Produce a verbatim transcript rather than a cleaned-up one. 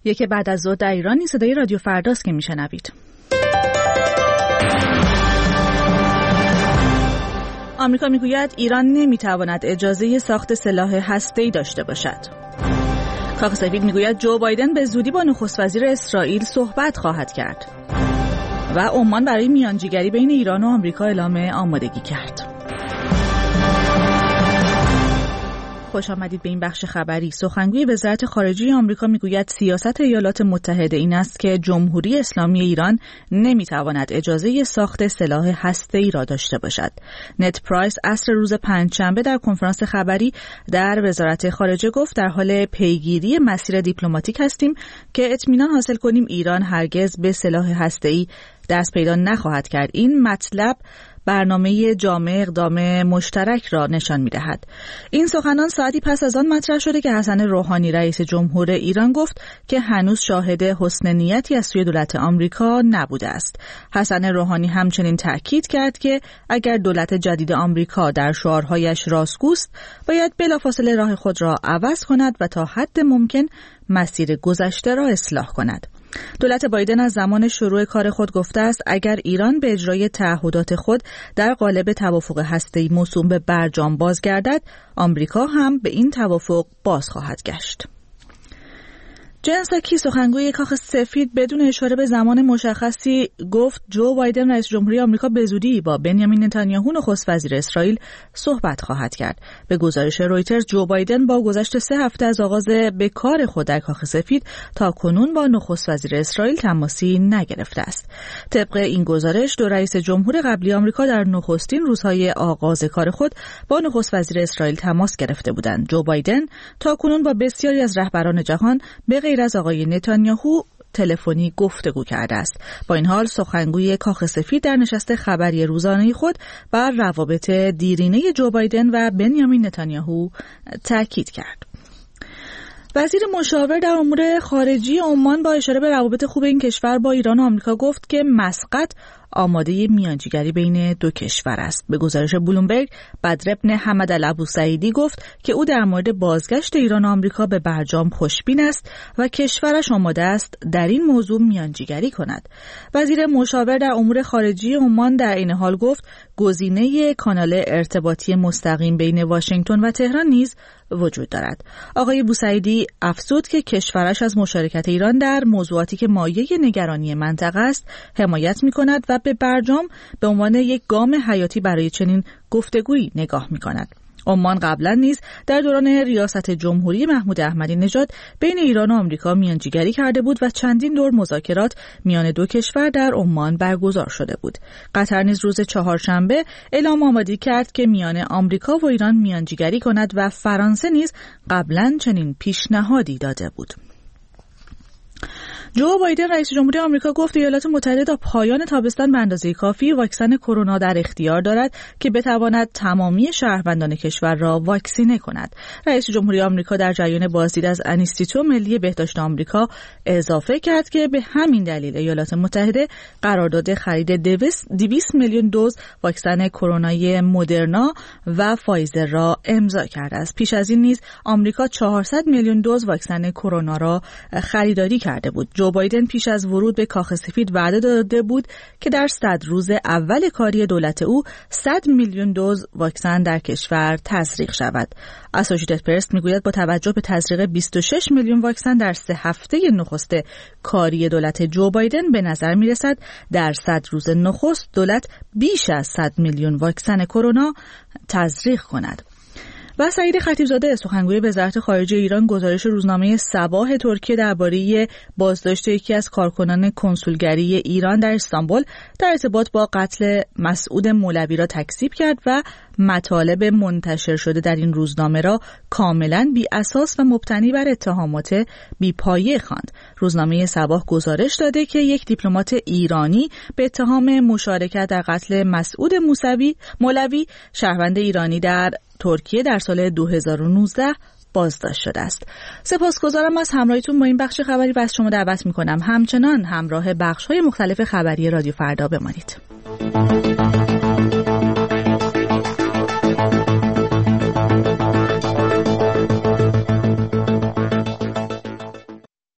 یک بعد از ظهر در ایران، صدای رادیو فرداست که میشنوید. آمریکا میگوید ایران نمیتواند اجازه ساخت سلاح هسته‌ای داشته باشد. کاخ سفید میگوید جو بایدن به زودی با نخست وزیر اسرائیل صحبت خواهد کرد. و عمان برای میانجیگری بین ایران و آمریکا اعلام آمادگی کرد. خوش آمدید به این بخش خبری. سخنگوی وزارت خارجه آمریکا میگوید سیاست ایالات متحده این است که جمهوری اسلامی ایران نمیتواند اجازه ساخت سلاح هسته‌ای را داشته باشد. نت پرایس عصر روز پنجشنبه در کنفرانس خبری در وزارت خارجه گفت در حال پیگیری مسیر دیپلماتیک هستیم که اطمینان حاصل کنیم ایران هرگز به سلاح هسته‌ای دست پیدا نخواهد کرد. این مطلب برنامه جامع اقدام مشترک را نشان می‌دهد. این سخنان ساعتی پس از آن مطرح شده که حسن روحانی رئیس جمهور ایران گفت که هنوز شاهد حسن نیتی از سوی دولت آمریکا نبوده است. حسن روحانی همچنین تأکید کرد که اگر دولت جدید آمریکا در شعارهایش راستگوست، باید بلافاصله راه خود را عوض کند و تا حد ممکن مسیر گذشته را اصلاح کند. دولت بایدن از زمان شروع کار خود گفته است اگر ایران به اجرای تعهدات خود در قالب توافق هسته‌ای موسوم به برجام بازگردد، آمریکا هم به این توافق باز خواهد گشت. جن ساکی سخنگوی کاخ سفید بدون اشاره به زمان مشخصی گفت جو بایدن رئیس جمهوری آمریکا به زودی با بنیامین نتانیاهو نخست وزیر اسرائیل صحبت خواهد کرد. به گزارش رویترز جو بایدن با گذشت سه هفته از آغاز به کار خود در کاخ سفید تا کنون با نخست وزیر اسرائیل تماسی نگرفته است. طبق این گزارش دو رئیس جمهور قبلی آمریکا در نخستین روزهای آغاز کار خود با نخست وزیر اسرائیل تماس گرفته بودند. جو بایدن تا کنون با بسیاری از رهبران جهان به غیر از آقای نتانیاهو تلفنی گفتگو کرده است. با این حال سخنگوی کاخ سفید در نشست خبری روزانه خود بر روابط دیرینه جو بایدن و بنیامین نتانیاهو تاکید کرد. وزیر مشاور در امور خارجی عمان با اشاره به روابط خوب این کشور با ایران و آمریکا گفت که مسقط آماده میانجیگری بین دو کشور است. به گزارش بلومبرگ، بدر بن حمد الابوسعیدی گفت که او در مورد بازگشت ایران و آمریکا به برجام خوشبین است و کشورش آماده است در این موضوع میانجیگری کند. وزیر مشاور در امور خارجی عمان در این حال گفت گزینه کانال ارتباطی مستقیم بین واشنگتن و تهران نیز وجود دارد. آقای بوسعیدی افزود که کشورش از مشارکت ایران در موضوعاتی که مایه نگرانی منطقه است حمایت می‌کند و به برجام به عنوان یک گام حیاتی برای چنین گفتگویی نگاه می‌کند. عمان قبلا نیز در دوران ریاست جمهوری محمود احمدی نژاد بین ایران و آمریکا میانجیگری کرده بود و چندین دور مذاکرات میان دو کشور در عمان برگزار شده بود. قطر نیز روز چهارشنبه اعلام آمادگی کرد که میان آمریکا و ایران میانجیگری کند و فرانسه نیز قبلا چنین پیشنهادی داده بود. جو بایدن رئیس جمهوری آمریکا گفت ایالات متحده تا پایان تابستان به اندازه کافی واکسن کرونا در اختیار دارد که بتواند تمامی شهروندان کشور را واکسینه کند. رئیس جمهوری آمریکا در جریان بازدید از انستیتو ملی بهداشت آمریکا اضافه کرد که به همین دلیل ایالات متحده قرارداد خرید دویست میلیون دوز واکسن کرونای مدرنا و فایزر را امضا کرده است. پیش از این نیز آمریکا چهارصد میلیون دوز واکسن کرونا را خریداری کرده بود. جو بایدن پیش از ورود به کاخ سفید وعده داده بود که در صد روز اول کاری دولت او صد میلیون دوز واکسن در کشور تزریق شود. اسوشییتد پرس میگوید با توجه به تزریق بیست و شش میلیون واکسن در سه هفته نخست کاری دولت جو بایدن به نظر میرسد در صد روز نخست دولت بیش از صد میلیون واکسن کرونا تزریق کند. و سعید خطیبزاده سخنگوی وزارت خارجه ایران گزارش روزنامه صباح ترکیه درباره بازداشت یکی از کارکنان کنسولگری ایران در استانبول در ارتباط با قتل مسعود مولوی را تکذیب کرد و مطالب منتشر شده در این روزنامه را کاملا بی اساس و مبتنی بر اتهامات بی پایه خواند. روزنامه صباح گزارش داده که یک دیپلمات ایرانی به اتهام مشارکت در قتل مسعود موسوی مولوی شهروند ایرانی در ترکیه در سال دو هزار و نوزده بازداشت شده است. سپاسگزارم از همراهیتون با این بخش خبری و از شما دعوت می‌کنم همچنان همراه بخش‌های مختلف خبری رادیو فردا بمانید.